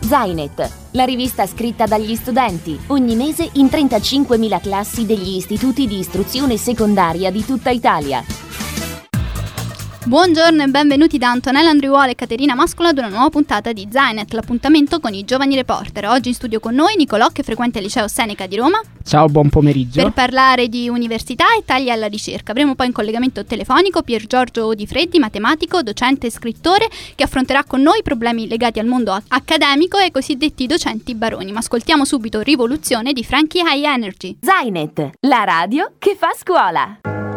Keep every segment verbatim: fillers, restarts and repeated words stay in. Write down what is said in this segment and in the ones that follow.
Zainet, la rivista scritta dagli studenti, ogni mese in trentacinquemila classi degli istituti di istruzione secondaria di tutta Italia. Buongiorno e benvenuti da Antonella Andriuola e Caterina Mascola ad una nuova puntata di Zainet, l'appuntamento con i giovani reporter. Oggi in studio con noi Nicolò, che frequenta il liceo Seneca di Roma. Ciao, buon pomeriggio. Per parlare di università e tagli alla ricerca. Avremo poi in collegamento telefonico Pier Giorgio Di Freddi, matematico, docente e scrittore, che affronterà con noi problemi legati al mondo accademico e ai cosiddetti docenti baroni. Ma ascoltiamo subito Rivoluzione di Frankie High Energy. Zainet, la radio che fa scuola.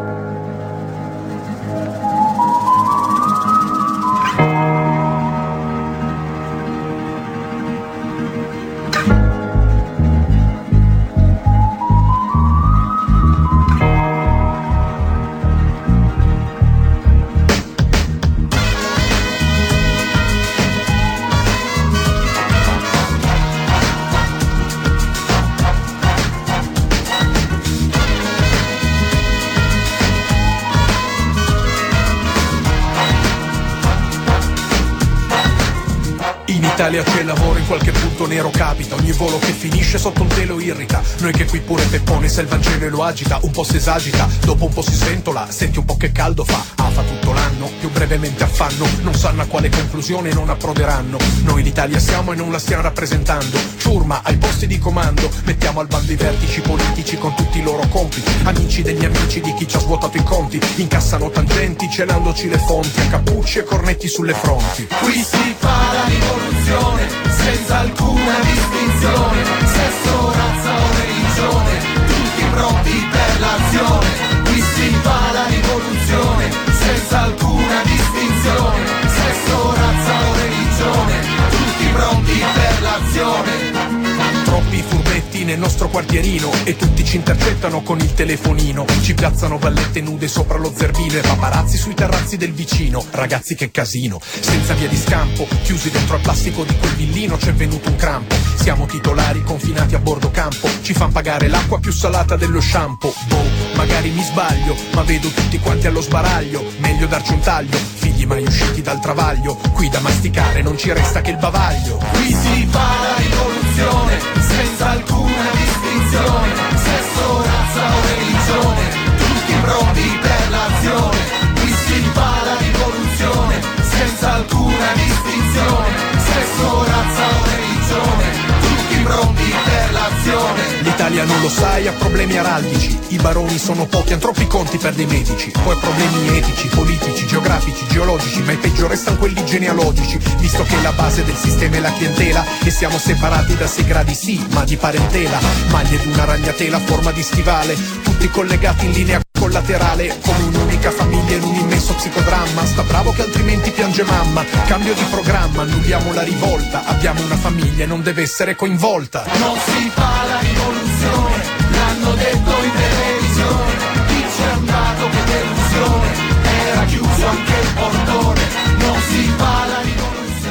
In Italia c'è lavoro, in qualche punto nero capita, ogni volo che finisce sotto un telo irrita. Noi che qui pure Peppone se il Vangelo e lo agita, un po' si esagita, dopo un po' si sventola, senti un po' che caldo fa. Ah, fa tutto l'anno, più brevemente affanno, non sanno a quale conclusione non approderanno. Noi l'Italia siamo e non la stiamo rappresentando, ciurma ai posti di comando, mettiamo al bando i vertici politici con tutti i loro compiti, amici degli amici di chi ci ha svuotato i conti, incassano tangenti celandoci le fonti, a cappucci e cornetti sulle fronti. Qui si fa la rivoluzione senza alcuna distinzione, sesso, razza o religione, tutti pronti per l'azione. Qui si fa la rivoluzione senza alcuna distinzione, sesso, razza o religione, tutti pronti per l'azione. Troppi furbetti nel nostro quartierino e tutti ci intercettano con il telefonino, ci piazzano ballette nude sopra lo zerbino e paparazzi sui terrazzi del vicino. Ragazzi, che casino, senza via di scampo, chiusi dentro al plastico di quel villino c'è venuto un crampo. Siamo titolari confinati a bordo campo, ci fan pagare l'acqua più salata dello shampoo. Boh, magari mi sbaglio, ma vedo tutti quanti allo sbaraglio, meglio darci un taglio, figli mai usciti dal travaglio, qui da masticare non ci resta che il bavaglio. Qui si fa la rivoluzione senza alcuna distinzione, sesso, razza o religione, tutti pronti per l'azione. Qui si fa la rivoluzione senza alcuna distinzione, sesso, razza o religione, tutti pronti per l'azione. L'Italia non lo sai, ha problemi araldici, i baroni sono pochi, han troppi conti per dei medici, poi problemi etici, politici, geografici, geologici, ma i peggio restano quelli genealogici, visto che la base del sistema è la clientela e siamo separati da sei gradi sì, ma di parentela, maglie d'una ragnatela a forma di stivale, tutti collegati in linea collaterale, come un'unica famiglia in un immenso psicodramma. Sta bravo che altrimenti piange mamma, cambio di programma, annulliamo la rivolta, abbiamo una famiglia e non deve essere coinvolta. Non si fa la rivoluzione, l'hanno detto in televisione, chi c'è andato che delusione, era chiuso anche il portone. Non si fa la rivoluzione.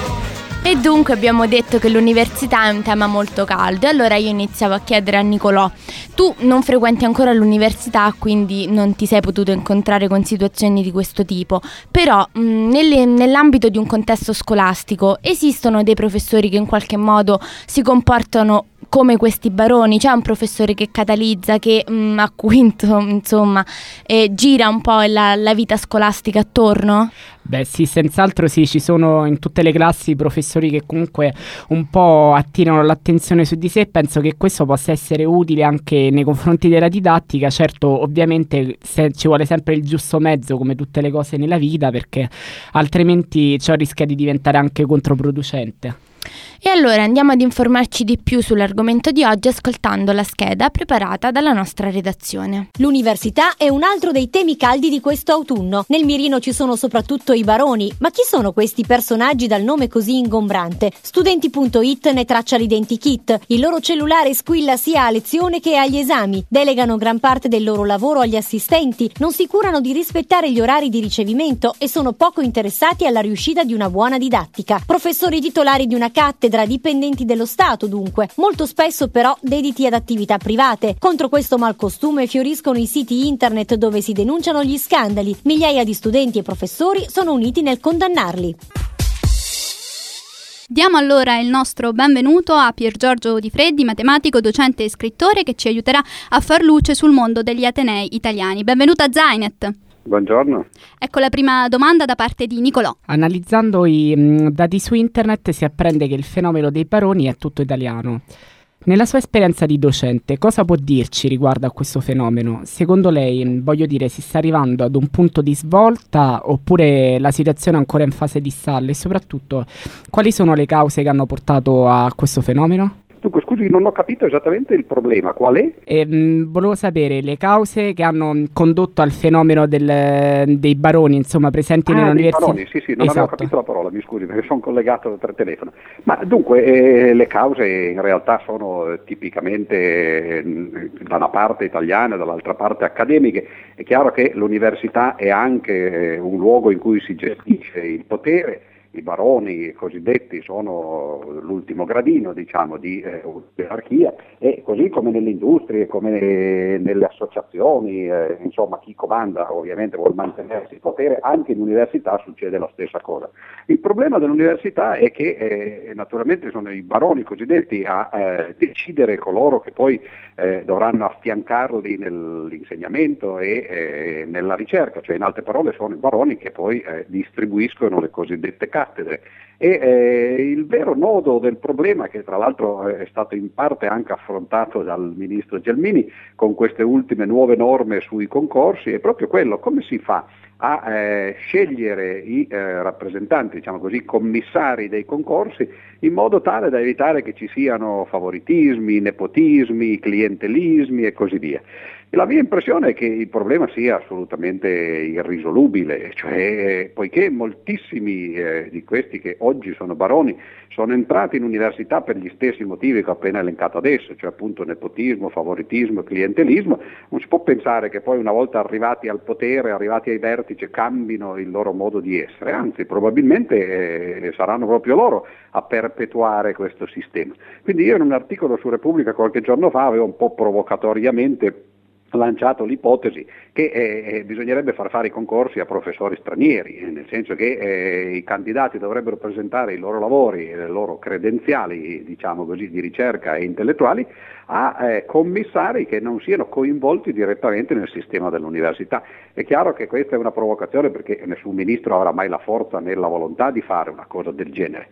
E dunque abbiamo detto che l'università è un tema molto caldo, e allora io iniziavo a chiedere a Nicolò: tu non frequenti ancora l'università, quindi non ti sei potuto incontrare con situazioni di questo tipo, però mh, nelle, nell'ambito di un contesto scolastico esistono dei professori che in qualche modo si comportano come questi baroni? C'è un professore che catalizza, che mh, a cui insomma eh, gira un po' la, la vita scolastica attorno? Beh sì, senz'altro sì, ci sono in tutte le classi professori che comunque un po' attirano l'attenzione su di sé. Penso che questo possa essere utile anche nei confronti della didattica. Certo, ovviamente se ci vuole sempre il giusto mezzo, come tutte le cose nella vita, perché altrimenti ciò rischia di diventare anche controproducente. E allora andiamo ad informarci di più sull'argomento di oggi ascoltando la scheda preparata dalla nostra redazione. L'università è un altro dei temi caldi di questo autunno. Nel mirino ci sono soprattutto i baroni. Ma chi sono questi personaggi dal nome così ingombrante? Studenti punto it ne traccia l'identikit. Il loro cellulare squilla sia a lezione che agli esami. Delegano gran parte del loro lavoro agli assistenti. Non si curano di rispettare gli orari di ricevimento e sono poco interessati alla riuscita di una buona didattica. Professori titolari di una cattedra, dipendenti dello Stato dunque, molto spesso però dediti ad attività private. Contro questo malcostume fioriscono i siti internet dove si denunciano gli scandali. Migliaia di studenti e professori sono uniti nel condannarli. Diamo allora il nostro benvenuto a Pier Giorgio Di Freddi, matematico, docente e scrittore, che ci aiuterà a far luce sul mondo degli atenei italiani. Benvenuto a Zainet. Buongiorno. Ecco la prima domanda da parte di Nicolò. Analizzando i mh, dati su internet si apprende che il fenomeno dei baroni è tutto italiano. Nella sua esperienza di docente, cosa può dirci riguardo a questo fenomeno? Secondo lei, voglio dire, si sta arrivando ad un punto di svolta oppure la situazione è ancora in fase di stallo? E soprattutto, quali sono le cause che hanno portato a questo fenomeno? Dunque, scusi, non ho capito esattamente il problema, qual è? E, mh, volevo sapere le cause che hanno condotto al fenomeno del, dei baroni, insomma, presenti ah, nell'università. Baroni, sì, sì, non esatto. avevo capito la parola, mi scusi, perché sono collegato per telefono. Ma dunque, eh, le cause in realtà sono eh, tipicamente eh, da una parte italiana e dall'altra parte accademiche. È chiaro che l'università è anche eh, un luogo in cui si gestisce il potere. I baroni cosiddetti sono l'ultimo gradino, diciamo, di eh, gerarchia, e così come nelle industrie, come nelle associazioni, eh, insomma, chi comanda ovviamente vuol mantenersi il potere, anche in università succede la stessa cosa. Il problema dell'università è che eh, naturalmente sono i baroni cosiddetti a eh, decidere coloro che poi eh, dovranno affiancarli nell'insegnamento e eh, nella ricerca, cioè in altre parole sono i baroni che poi eh, distribuiscono le cosiddette cattedre. E eh, il vero nodo del problema, che tra l'altro è stato in parte anche affrontato dal ministro Gelmini con queste ultime nuove norme sui concorsi, è proprio quello: come si fa a eh, scegliere i eh, rappresentanti, diciamo così, commissari dei concorsi, in modo tale da evitare che ci siano favoritismi, nepotismi, clientelismi e così via. La mia impressione è che il problema sia assolutamente irrisolubile, cioè poiché moltissimi eh, di questi che oggi sono baroni sono entrati in università per gli stessi motivi che ho appena elencato adesso, cioè appunto nepotismo, favoritismo, clientelismo, non si può pensare che poi una volta arrivati al potere, arrivati ai vertici, cambino il loro modo di essere, anzi probabilmente eh, saranno proprio loro a perpetuare questo sistema. Quindi io in un articolo su Repubblica qualche giorno fa avevo un po' provocatoriamente lanciato l'ipotesi che eh, bisognerebbe far fare i concorsi a professori stranieri, eh, nel senso che eh, i candidati dovrebbero presentare i loro lavori e le loro credenziali, diciamo così, di ricerca e intellettuali a eh, commissari che non siano coinvolti direttamente nel sistema dell'università. È chiaro che questa è una provocazione, perché nessun ministro avrà mai la forza né la volontà di fare una cosa del genere.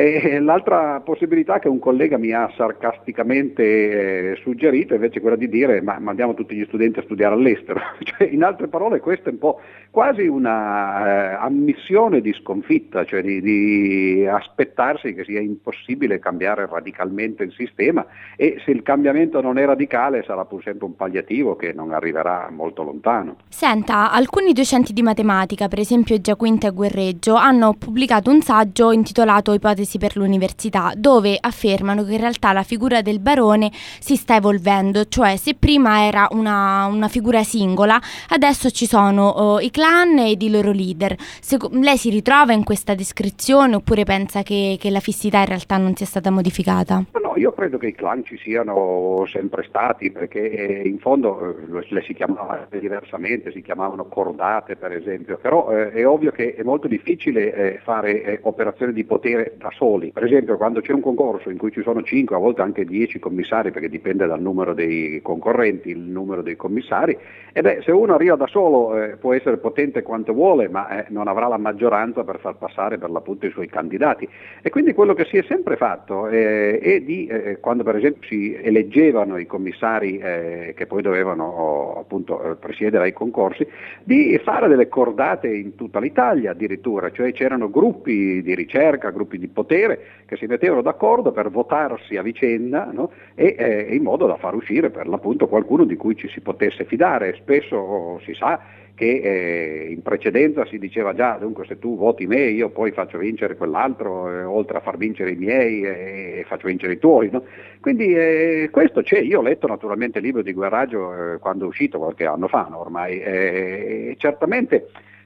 E l'altra possibilità che un collega mi ha sarcasticamente eh, suggerito è invece quella di dire: ma mandiamo tutti gli studenti a studiare all'estero. Cioè, in altre parole, questa è un po' quasi una eh, ammissione di sconfitta, cioè di, di aspettarsi che sia impossibile cambiare radicalmente il sistema, e se il cambiamento non è radicale sarà pur sempre un palliativo che non arriverà molto lontano. Senta, alcuni docenti di matematica, per esempio Giaquinta e Guerreggio, hanno pubblicato un saggio intitolato Ipotesi per l'università, dove affermano che in realtà la figura del barone si sta evolvendo, cioè se prima era una, una figura singola, adesso ci sono uh, i clan ed i loro leader. Se, lei si ritrova in questa descrizione oppure pensa che, che la fissità in realtà non sia stata modificata? No, io credo che i clan ci siano sempre stati, perché eh, in fondo eh, le si chiamavano diversamente, si chiamavano cordate per esempio, però eh, è ovvio che è molto difficile eh, fare eh, operazioni di potere da soli. Per esempio, quando c'è un concorso in cui ci sono cinque, a volte anche dieci commissari, perché dipende dal numero dei concorrenti, il numero dei commissari, e beh, se uno arriva da solo eh, può essere potente quanto vuole, ma eh, non avrà la maggioranza per far passare per l'appunto i suoi candidati. E quindi quello che si è sempre fatto eh, è di, eh, quando per esempio si eleggevano i commissari eh, che poi dovevano oh, appunto eh, presiedere ai concorsi, di fare delle cordate in tutta l'Italia addirittura, cioè c'erano gruppi di ricerca, gruppi di potere che si mettevano d'accordo per votarsi a vicenda, no? e eh, in modo da far uscire per l'appunto qualcuno di cui ci si potesse fidare. Spesso si sa che eh, in precedenza si diceva già, dunque se tu voti me io poi faccio vincere quell'altro, eh, oltre a far vincere i miei e eh, faccio vincere i tuoi, no? Quindi eh, questo c'è. Io ho letto naturalmente il libro di Guerraggio eh, quando è uscito qualche anno fa, no? Ormai, eh, certamente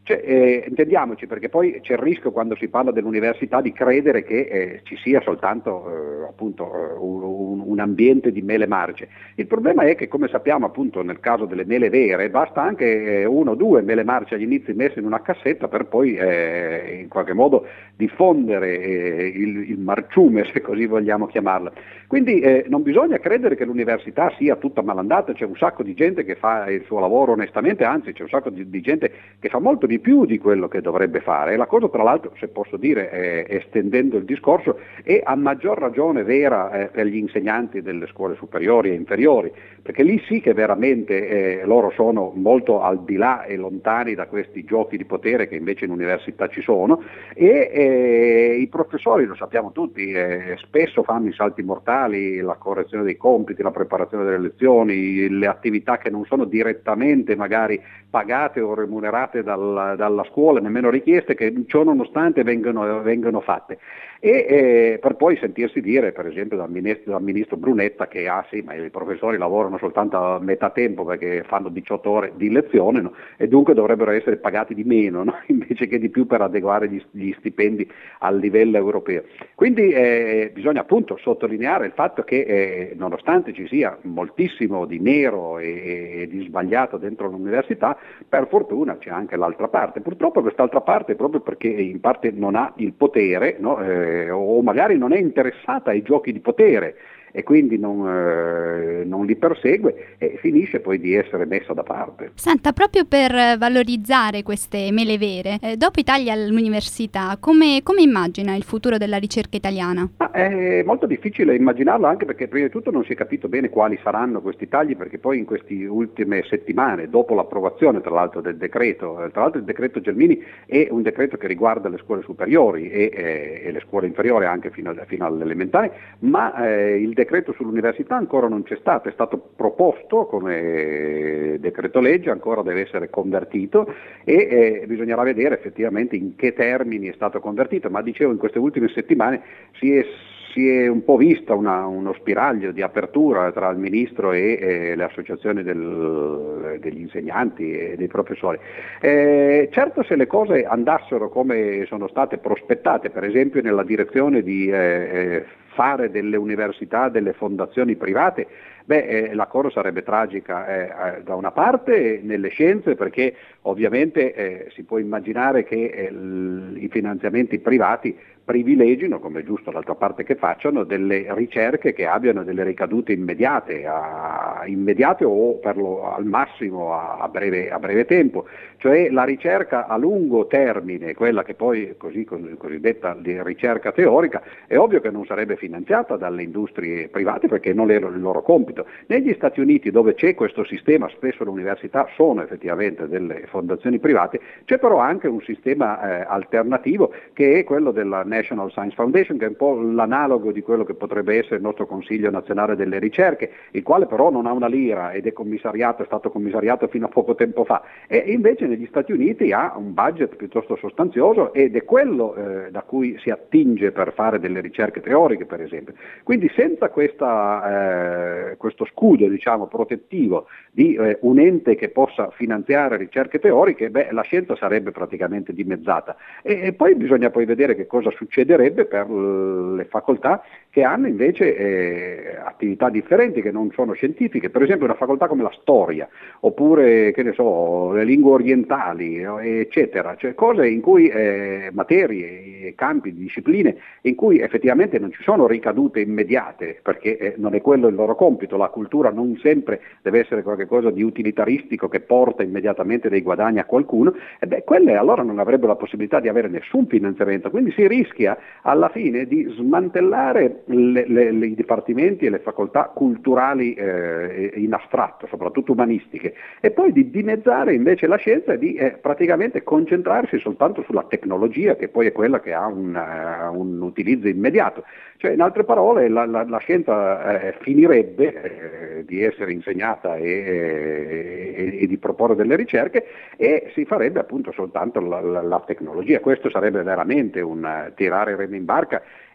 Cioè, eh, intendiamoci, perché poi c'è il rischio quando si parla dell'università di credere che eh, ci sia soltanto eh, appunto eh, un, un ambiente di mele marce. Il problema è che, come sappiamo appunto nel caso delle mele vere, basta anche eh, uno o due mele marce agli inizi messe in una cassetta per poi eh, in qualche modo diffondere eh, il, il marciume, se così vogliamo chiamarla. Quindi eh, non bisogna credere che l'università sia tutta malandata, c'è un sacco di gente che fa il suo lavoro onestamente, anzi c'è un sacco di, di gente che fa molto di più di quello che dovrebbe fare. E la cosa, tra l'altro, se posso dire, eh, estendendo il discorso, è a maggior ragione vera eh, per gli insegnanti delle scuole superiori e inferiori, perché lì sì che veramente eh, loro sono molto al di là e lontani da questi giochi di potere che invece in università ci sono, e eh, i professori, lo sappiamo tutti, eh, spesso fanno i salti mortali, la correzione dei compiti, la preparazione delle lezioni, le attività che non sono direttamente magari pagate o remunerate dal, dalla scuola, nemmeno richieste, che ciò nonostante vengono, vengono fatte. E eh, per poi sentirsi dire, per esempio, dal ministro, dal ministro Brunetta che ah sì, ma i professori lavorano soltanto a metà tempo perché fanno diciotto ore di lezione, no? E dunque dovrebbero essere pagati di meno, no? Invece che di più per adeguare gli, gli stipendi al livello europeo. Quindi eh, bisogna appunto sottolineare il fatto che eh, nonostante ci sia moltissimo di nero e, e di sbagliato dentro l'università, per fortuna c'è anche l'altra parte. Purtroppo quest'altra parte, proprio perché in parte non ha il potere, no? eh, o magari non è interessata ai giochi di potere e quindi non, eh, non li persegue, e finisce poi di essere messa da parte. Senta, proprio per valorizzare queste mele vere, eh, dopo i tagli all'università, come, come immagina il futuro della ricerca italiana? Ah, è molto difficile immaginarlo, anche perché prima di tutto non si è capito bene quali saranno questi tagli, perché poi in queste ultime settimane, dopo l'approvazione tra l'altro del decreto, tra l'altro il decreto Gelmini è un decreto che riguarda le scuole superiori e, eh, e le scuole inferiori anche fino, a, fino all'elementare, ma eh, il decreto sull'università ancora non c'è stato, è stato proposto come decreto legge, ancora deve essere convertito e eh, bisognerà vedere effettivamente in che termini è stato convertito, ma dicevo in queste ultime settimane si è si è un po' vista una, uno spiraglio di apertura tra il ministro e, e le associazioni del, degli insegnanti e dei professori. Eh, certo, se le cose andassero come sono state prospettate, per esempio nella direzione di eh, fare delle università, delle fondazioni private, beh, eh, la cosa sarebbe tragica eh, eh, da una parte nelle scienze, perché ovviamente eh, si può immaginare che eh, l- i finanziamenti privati privilegino, come è giusto d'altra parte che facciano, delle ricerche che abbiano delle ricadute immediate, a, immediate o per lo, al massimo a, a, breve, a breve tempo, cioè la ricerca a lungo termine, quella che poi così cosiddetta di ricerca teorica, è ovvio che non sarebbe finanziata dalle industrie private perché non è il loro compito. Negli Stati Uniti, dove c'è questo sistema, spesso le università sono effettivamente delle fondazioni private, c'è però anche un sistema eh, alternativo che è quello della National Science Foundation, che è un po' l'analogo di quello che potrebbe essere il nostro Consiglio Nazionale delle Ricerche, il quale però non ha una lira ed è commissariato, è stato commissariato fino a poco tempo fa, e invece negli Stati Uniti ha un budget piuttosto sostanzioso ed è quello eh, da cui si attinge per fare delle ricerche teoriche, per esempio. Quindi senza questa, eh, questo scudo, diciamo, protettivo di eh, un ente che possa finanziare ricerche teoriche, beh, la scienza sarebbe praticamente dimezzata. E, e poi bisogna poi vedere che cosa succederebbe per le facoltà che hanno invece eh, attività differenti, che non sono scientifiche, per esempio una facoltà come la storia, oppure che ne so, le lingue orientali, eccetera, cioè cose in cui eh, materie, campi, discipline in cui effettivamente non ci sono ricadute immediate, perché eh, non è quello il loro compito. La cultura non sempre deve essere qualcosa di utilitaristico che porta immediatamente dei guadagni a qualcuno, e beh, quelle allora non avrebbero la possibilità di avere nessun finanziamento, quindi si rischia alla fine di smantellare le, le, le, i dipartimenti e le facoltà culturali eh, in astratto, soprattutto umanistiche, e poi di dimezzare invece la scienza e di eh, praticamente concentrarsi soltanto sulla tecnologia, che poi è quella che ha un, uh, un utilizzo immediato. Cioè, in altre parole, la, la, la scienza eh, finirebbe eh, di essere insegnata e, e, e di proporre delle ricerche, e si farebbe appunto soltanto la, la, la tecnologia. Questo sarebbe veramente un uh, tirare remi in barca,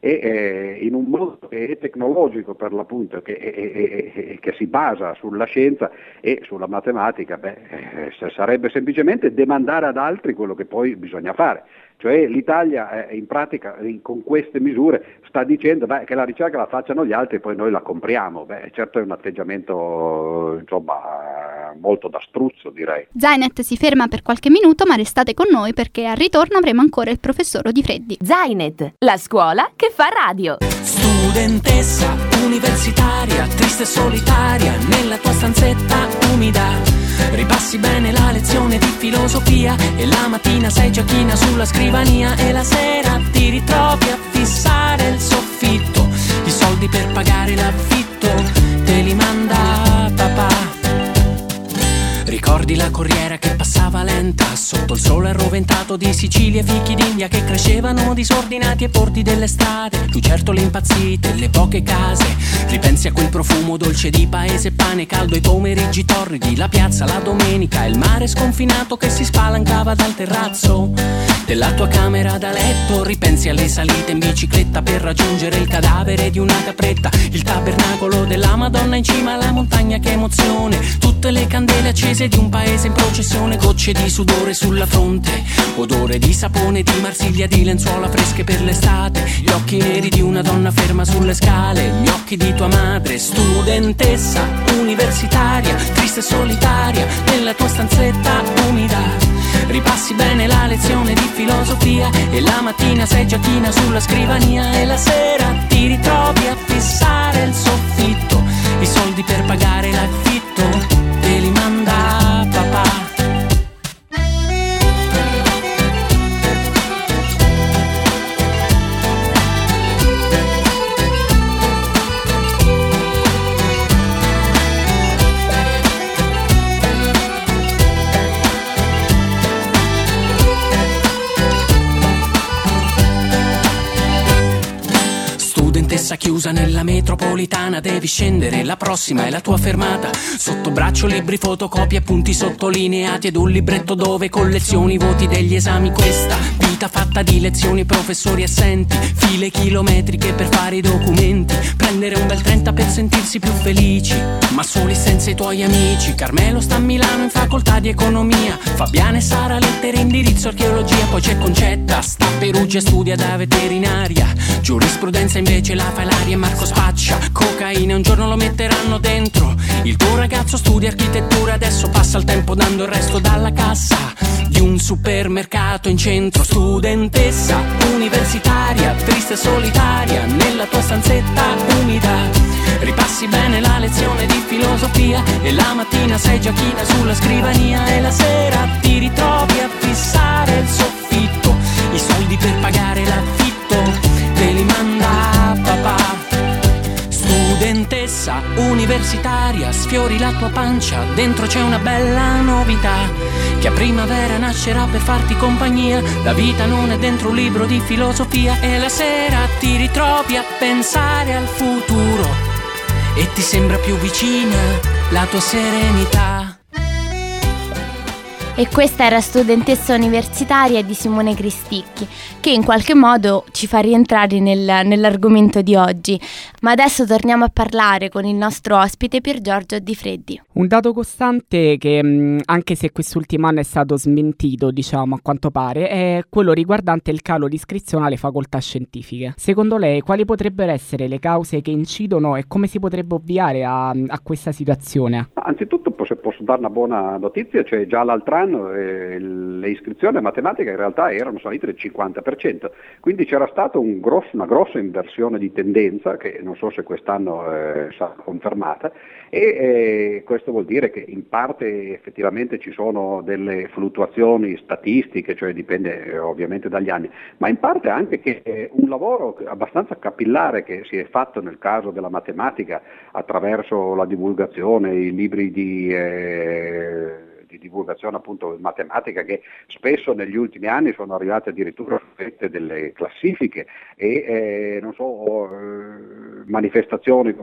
e eh, in un mondo che è tecnologico per l'appunto, che, è, è, che si basa sulla scienza e sulla matematica, beh, eh, sarebbe semplicemente demandare ad altri quello che poi bisogna fare. Cioè l'Italia eh, in pratica eh, con queste misure sta dicendo beh, che la ricerca la facciano gli altri e poi noi la compriamo. Beh, certo è un atteggiamento insomma molto da struzzo, direi. Zainet si ferma per qualche minuto, ma restate con noi perché al ritorno avremo ancora il professor Di Freddi. Zainet, la scuola che fa radio. Studentessa universitaria, triste e solitaria, nella tua stanzetta umida. Ripassi bene la lezione di filosofia e la mattina sei già china sulla scrivania e la sera ti ritrovi a fissare il soffitto. I soldi per pagare l'affitto te li manda papà. Ricordi la corriera che passava lenta sotto il sole arroventato di Sicilia e fichi d'India che crescevano disordinati ai porti delle strade, lucertole impazzite, le poche case. Ripensi a quel profumo dolce di paese, pane caldo, i pomeriggi torridi, la piazza la domenica e il mare sconfinato che si spalancava dal terrazzo della tua camera da letto. Ripensi alle salite in bicicletta per raggiungere il cadavere di una capretta, il tabernacolo della Madonna in cima alla montagna, che emozione, tutte le candele accese di un paese in processione, gocce di sudore sulla fronte, odore di sapone, di Marsiglia, di lenzuola fresche per l'estate, gli occhi neri di una donna ferma sulle scale, gli occhi di tua madre, studentessa universitaria, triste e solitaria, nella tua stanzetta umida. Ripassi bene la lezione di filosofia e la mattina sei già china sulla scrivania e la sera ti ritrovi a fissare il soffitto. I soldi per pagare l'affitto te li manda papà. Studentessa chiusa nella metropolitana, devi scendere, la prossima è la tua fermata. Sotto braccio libri, fotocopie, appunti sottolineati ed un libretto dove collezioni i voti degli esami. Questa vita fatta di lezioni, professori assenti, file chilometriche per fare i documenti, prendere un bel trenta per sentirsi più felici, ma soli senza i tuoi amici. Carmelo sta a Milano in facoltà di economia, Fabiana e Sara lettere, indirizzo archeologia, poi c'è Concetta, sta a Perugia e studia da veterinaria, giurisprudenza invece la fa Ilaria e Marco spaccia cocaina, un giorno lo metteranno dentro. Il tuo ragazzo studia architettura, adesso passa il tempo dando il resto dalla cassa di un supermercato in centro. Studentessa universitaria, triste e solitaria, nella tua stanzetta umida. Ripassi bene la lezione di filosofia e la mattina sei già china sulla scrivania e la sera ti ritrovi a fissare il soffitto. I soldi per pagare l'affitto te li manda papà. Studentessa universitaria, sfiori la tua pancia, dentro c'è una bella novità, che a primavera nascerà per farti compagnia. La vita non è dentro un libro di filosofia e la sera ti ritrovi a pensare al futuro e ti sembra più vicina la tua serenità. E questa era Studentessa universitaria di Simone Cristicchi, che in qualche modo ci fa rientrare nel, nell'argomento di oggi. Ma adesso torniamo a parlare con il nostro ospite Pier Giorgio Di Freddi. Un dato costante che, mh, anche se quest'ultimo anno è stato smentito, diciamo, a quanto pare, è quello riguardante il calo di iscrizione alle facoltà scientifiche. Secondo lei, quali potrebbero essere le cause che incidono e come si potrebbe ovviare a, a questa situazione? Anzitutto, se posso dare una buona notizia, cioè già l'altro anno eh, le iscrizioni a matematica in realtà erano salite del cinquanta per cento, quindi c'era stata un grosso, una grossa inversione di tendenza che non so se quest'anno eh, sarà confermata, e eh, questo vuol dire che in parte effettivamente ci sono delle fluttuazioni statistiche, cioè dipende eh, ovviamente dagli anni, ma in parte anche che eh, un lavoro abbastanza capillare che si è fatto nel caso della matematica attraverso la divulgazione, i libri di eh, di divulgazione appunto in matematica, che spesso negli ultimi anni sono arrivate addirittura delle classifiche e eh, non so eh, manifestazioni come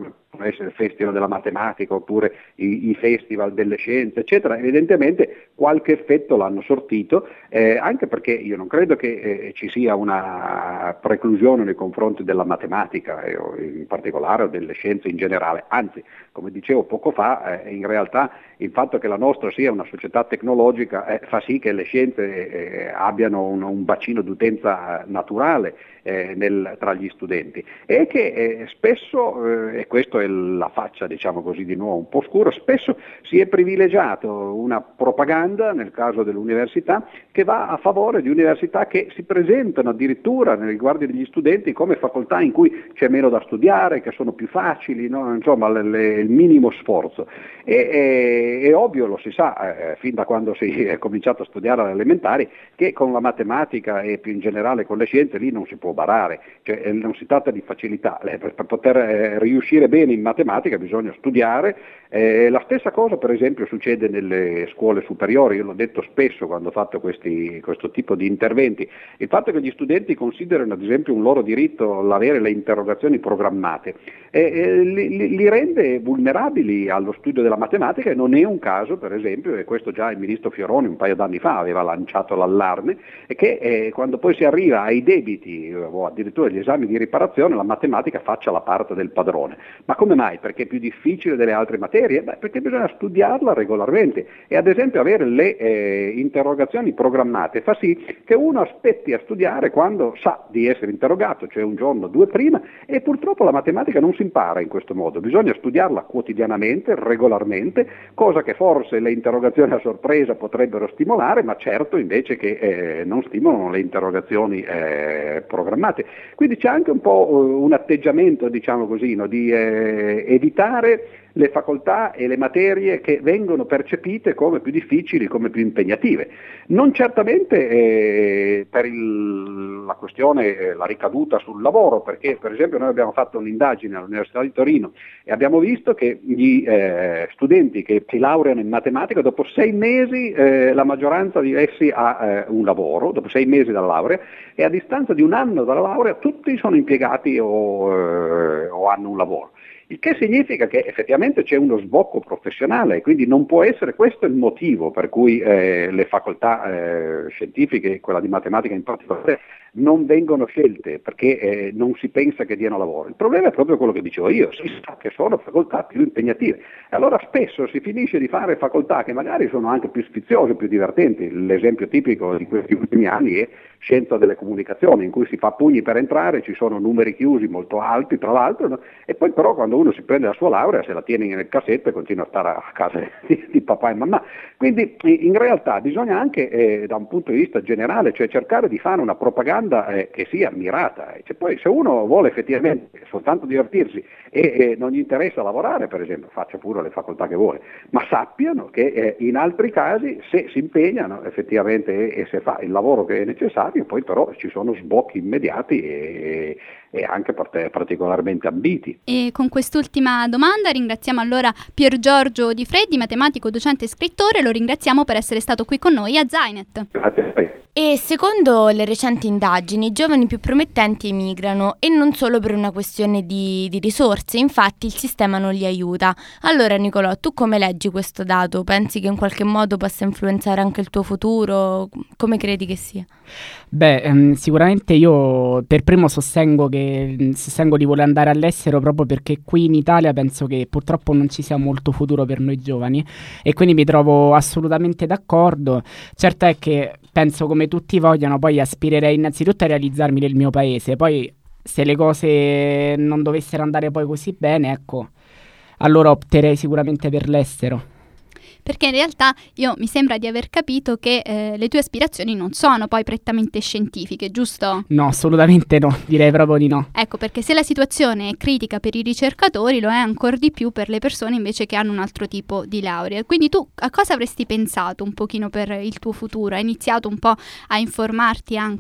possono essere il Festival della Matematica oppure i, i Festival delle Scienze, eccetera, evidentemente qualche effetto l'hanno sortito, eh, anche perché io non credo che eh, ci sia una preclusione nei confronti della matematica, eh, in particolare o delle scienze in generale, anzi, come dicevo poco fa, eh, in realtà il fatto che la nostra sia una società tecnologica eh, fa sì che le scienze eh, abbiano un, un bacino d'utenza naturale eh, nel, tra gli studenti, e che eh, spesso, eh, e questa è la faccia diciamo così di nuovo un po' scura, spesso si è privilegiato una propaganda nel caso dell'università che va a favore di università che si presentano addirittura nei riguardi degli studenti come facoltà in cui c'è meno da studiare, che sono più facili, no? Insomma le, le, il minimo sforzo. E, è, è ovvio, lo si sa, eh, fin da quando si è cominciato a studiare alle elementari, che con la matematica e più in generale con le scienze lì non si può barare, cioè eh, non si tratta di facilità, eh, per, per poter eh, riuscire bene in matematica bisogna studiare. Eh, la stessa cosa per esempio succede nelle scuole superiori, io l'ho detto spesso quando ho fatto questi, questo tipo di interventi, il fatto che gli studenti considerano ad esempio un loro diritto l'avere le interrogazioni programmate eh, eh, li, li rende vulnerabili allo studio della matematica, e non è un caso per esempio, e questo già il ministro Fioroni un paio d'anni fa aveva lanciato l'allarme, e che eh, quando poi si arriva ai debiti eh, o addirittura agli esami di riparazione la matematica faccia la parte del padrone. Ma come mai? Perché è più difficile delle altre materie? Beh, perché bisogna studiarla regolarmente, e ad esempio avere le eh, interrogazioni programmate fa sì che uno aspetti a studiare quando sa di essere interrogato, cioè un giorno o due prima, e purtroppo la matematica non si impara in questo modo, bisogna studiarla quotidianamente, regolarmente, cosa che forse le interrogazioni a sorpresa potrebbero stimolare, ma certo invece che eh, non stimolano le interrogazioni eh, programmate. Quindi c'è anche un po' uh, un atteggiamento, diciamo così, no, di eh, evitare le facoltà e le materie che vengono percepite come più difficili, come più impegnative. Non certamente eh, per il, la questione, eh, la ricaduta sul lavoro, perché per esempio noi abbiamo fatto un'indagine all'Università di Torino e abbiamo visto che gli eh, studenti che si laureano in matematica dopo sei mesi eh, la maggioranza di essi ha eh, un lavoro, dopo sei mesi dalla laurea, e a distanza di un anno dalla laurea tutti sono impiegati o, eh, o hanno un lavoro. Il che significa che effettivamente c'è uno sbocco professionale, quindi non può essere questo il motivo per cui eh, le facoltà eh, scientifiche, quella di matematica in particolare, non vengono scelte, perché eh, non si pensa che diano lavoro. Il problema è proprio quello che dicevo io, si sa che sono facoltà più impegnative, e allora spesso si finisce di fare facoltà che magari sono anche più sfiziose, più divertenti. L'esempio tipico di questi ultimi anni è scienza delle comunicazioni, in cui si fa pugni per entrare, ci sono numeri chiusi molto alti tra l'altro, no? E poi però quando uno si prende la sua laurea se la tiene nel cassetto e continua a stare a casa di, di papà e mamma. Quindi in realtà bisogna anche eh, da un punto di vista generale, cioè cercare di fare una propaganda eh, che sia mirata. Cioè, poi se uno vuole effettivamente soltanto divertirsi e eh, non gli interessa lavorare, per esempio, faccia pure le facoltà che vuole, ma sappiano che eh, in altri casi se si impegnano effettivamente e, e se fa il lavoro che è necessario, poi però ci sono sbocchi immediati e, e anche particolarmente ambiti. E con quest'ultima domanda ringraziamo allora Pier Giorgio Di Freddi, matematico, docente e scrittore, lo ringraziamo per essere stato qui con noi a Zainet. Grazie a lei. E secondo le recenti indagini, i giovani più promettenti emigrano, e non solo per una questione di, di risorse, infatti il sistema non li aiuta. Allora Nicolò, tu come leggi questo dato? Pensi che in qualche modo possa influenzare anche il tuo futuro? Come credi che sia? Beh, ehm, sicuramente io per primo sostengo che sostengo di voler andare all'estero, proprio perché qui in Italia penso che purtroppo non ci sia molto futuro per noi giovani, e quindi mi trovo assolutamente d'accordo. Certo è che penso, come tutti vogliono, poi aspirerei innanzitutto a realizzarmi nel mio paese, poi se le cose non dovessero andare poi così bene, ecco, allora opterei sicuramente per l'estero. Perché in realtà io mi sembra di aver capito che eh, le tue aspirazioni non sono poi prettamente scientifiche, giusto? No, assolutamente no, direi proprio di no. Ecco, perché se la situazione è critica per i ricercatori, lo è ancora di più per le persone invece che hanno un altro tipo di laurea. Quindi tu a cosa avresti pensato un pochino per il tuo futuro? Hai iniziato un po' a informarti anche?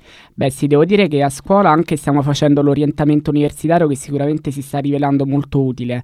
Beh sì, devo dire che a scuola anche stiamo facendo l'orientamento universitario, che sicuramente si sta rivelando molto utile.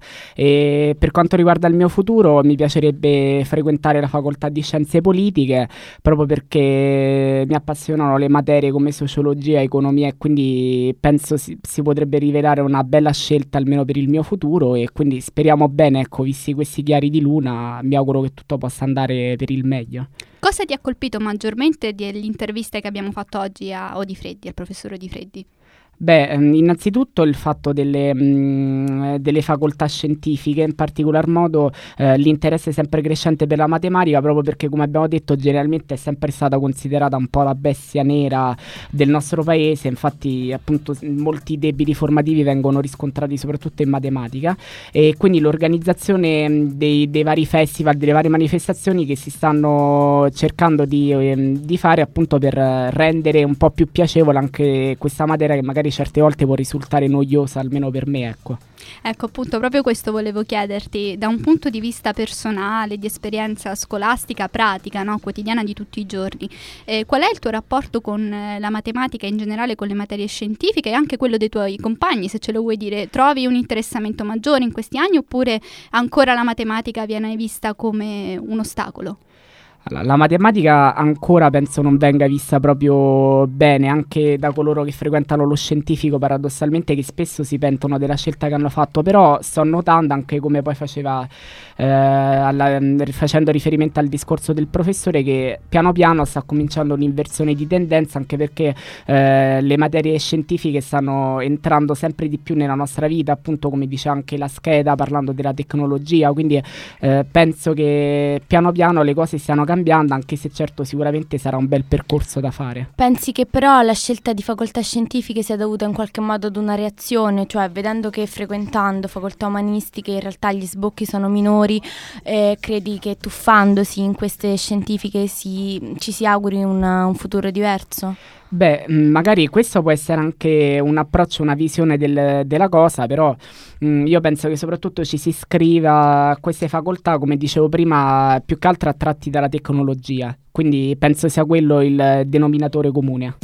E per quanto riguarda il mio futuro, mi piacerebbe frequentare la facoltà di scienze politiche, proprio perché mi appassionano le materie come sociologia, economia, e quindi penso si, si potrebbe rivelare una bella scelta almeno per il mio futuro, e quindi speriamo bene, ecco, visti questi chiari di luna, mi auguro che tutto possa andare per il meglio. Cosa ti ha colpito maggiormente delle interviste che abbiamo fatto oggi a Odifreddi, al professor Odifreddi? Beh, innanzitutto il fatto delle, mh, delle facoltà scientifiche, in particolar modo eh, l'interesse sempre crescente per la matematica, proprio perché, come abbiamo detto, generalmente è sempre stata considerata un po' la bestia nera del nostro paese. Infatti, appunto, molti debiti formativi vengono riscontrati soprattutto in matematica, e quindi l'organizzazione dei, dei vari festival, delle varie manifestazioni che si stanno cercando di, eh, di fare, appunto, per rendere un po' più piacevole anche questa materia, che magari certe volte può risultare noiosa, almeno per me, ecco. Ecco, appunto, proprio questo volevo chiederti, da un punto di vista personale, di esperienza scolastica, pratica, no? Quotidiana di tutti i giorni, eh, qual è il tuo rapporto con eh, la matematica, in generale con le materie scientifiche, e anche quello dei tuoi compagni, se ce lo vuoi dire? Trovi un interessamento maggiore in questi anni, oppure ancora la matematica viene vista come un ostacolo? La, la matematica ancora penso non venga vista proprio bene anche da coloro che frequentano lo scientifico, paradossalmente, che spesso si pentono della scelta che hanno fatto. Però sto notando, anche come poi faceva eh, alla, facendo riferimento al discorso del professore, che piano piano sta cominciando un'inversione di tendenza, anche perché eh, le materie scientifiche stanno entrando sempre di più nella nostra vita, appunto, come dice anche la scheda parlando della tecnologia. Quindi eh, penso che piano piano le cose stiano cambiando, anche se certo sicuramente sarà un bel percorso da fare. Pensi che però la scelta di facoltà scientifiche sia dovuta in qualche modo ad una reazione, cioè vedendo che frequentando facoltà umanistiche in realtà gli sbocchi sono minori, eh, credi che tuffandosi in queste scientifiche si, ci si auguri una, un futuro diverso? Beh, mh, magari questo può essere anche un approccio, una visione del, della cosa, però mh, io penso che soprattutto ci si iscriva a queste facoltà, come dicevo prima, più che altro attratti dalla tecnologia, quindi penso sia quello il denominatore comune.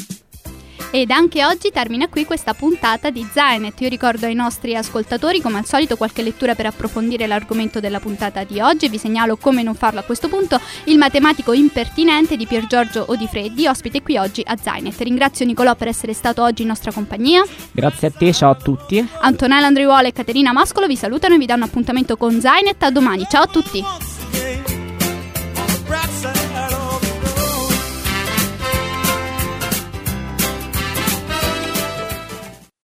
Ed anche oggi termina qui questa puntata di Zainet. Io ricordo ai nostri ascoltatori, come al solito, qualche lettura per approfondire l'argomento della puntata di oggi. Vi segnalo, come non farlo a questo punto, Il matematico impertinente di Pier Giorgio Odifreddi, ospite qui oggi a Zainet. Ringrazio Nicolò per essere stato oggi in nostra compagnia. Grazie a te, ciao a tutti. Antonella Andriuola e Caterina Mascolo vi salutano e vi danno appuntamento con Zainet. A domani, ciao a tutti.